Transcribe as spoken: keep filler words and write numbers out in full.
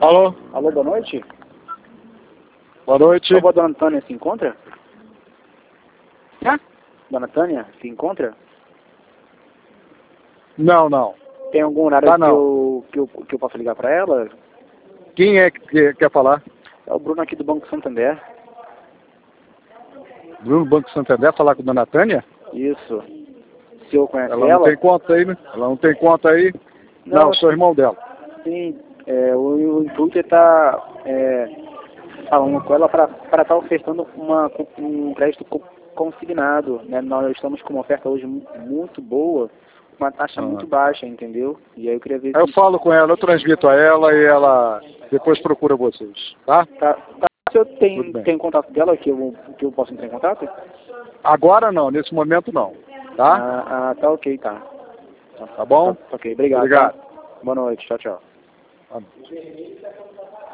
Alô? Alô, boa noite. Boa noite. A dona Tânia se encontra? Hã? Dona Tânia se encontra? Não, não. Tem algum horário Tá, que, não. eu, que, eu, que eu posso ligar para ela? Quem é que quer falar? É o Bruno aqui do Banco Santander. Bruno Banco Santander, falar com a dona Tânia? Isso. O senhor conhece Ela ela? não tem conta aí, né? Ela não tem conta aí? Não, Não, sou irmão dela. Sim, é, o, o intuito é estar é, falando com ela para estar ofertando uma, um crédito co- consignado. Né? Nós estamos com uma oferta hoje mu- muito boa, uma taxa Ah. muito baixa, entendeu? E aí eu queria ver Aí eu se... falo com ela, eu transmito a ela e ela depois procura vocês, tá? Tá, tá, se eu Tudo tenho, bem. tenho contato dela, que eu, que eu posso entrar em contato? Agora não, nesse momento não, tá? Ah, ah, tá ok, tá. Tá, Tá bom? tá ok, obrigado. Obrigado. Tá? Boa noite, tchau, tchau. Tá bom.